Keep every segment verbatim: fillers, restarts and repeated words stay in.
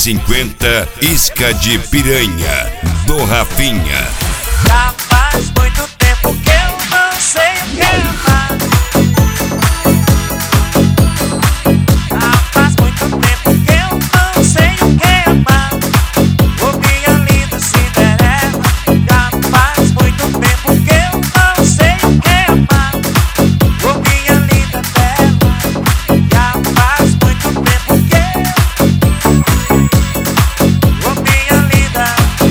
cinquenta, isca de piranha, do Rafinha. Já faz muito tempo que eu não sei o que amar. Já faz muito tempo que eu não sei o que amar. Ô minha linda Cinderela, já faz muito tempo que eu não sei o que amar. Ô minha linda Bela, já faz muito tempo que Ô minha linda.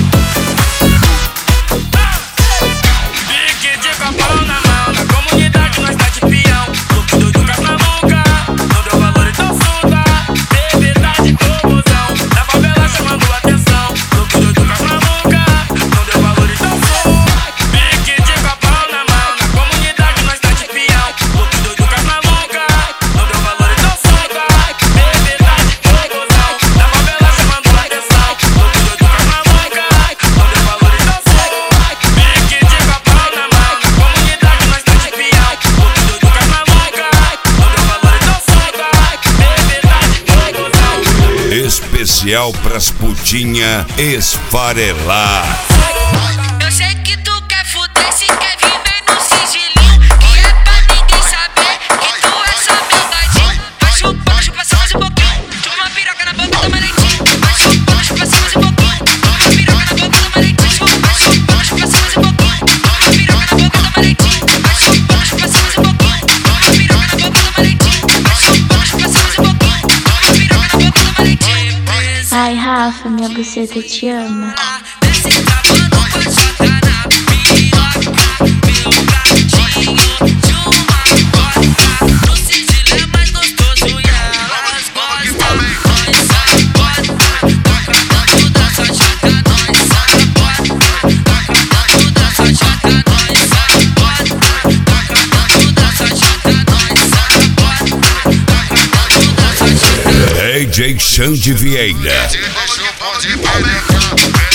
Pique de copão na mão, na comunidade nós tá de peão. Look doido com as maluca, não deu valor então solta. Bebê tá de confusão, na favela chamando atenção. Look doido com as maluca, não deu valor então solta. Pique de copão na mão, na comunidade nós tá de peão. Look doido com as maluca, não deu valor então solta. Bebê tá de confusão, na favela chamando atenção. Look doido com as maluca, não deu valor então solta. Pique de copão na mão, na comunidade nós tá de peão. Look doido com as maluca, não deu valor então solta. Bebê tá de confusão. Especial pras putinha esfarelar. Eu sei que tu quer fuder, se quer vir vem no sigilinho, que é pra ninguém saber que tu é só meldadinho. Vai chupando, chupa só mais um pouquinho, chupa uma piroca na boca do maletinho. Vai chupando, chupa só mais um pouquinho, chupa uma piroca na boca do maletinho. Vai chupando, chupa só mais um pouquinho, chupa uma piroca na boca do maletinho. Vai chupando, chupa só mais um pouquinho, chupa uma piroca na boca do maletinho. Vai chupando, chupa só mais um pouquinho, chupa uma piroca na boca do maletinho. Ai, Rafa, minha buceta te ama. Desce travando com a chota na piroca, meu gatinho de uma costa. No sigilo é mais gostoso e elas gostam. Nós sabota, toca dentro da sua chota. Nós sabota, toca dentro da sua chota. Nós sabota, toca dentro da sua chota. Nós sabota, toca dentro da sua chota. D J Xande Vieira. Deixa eu pode, pode,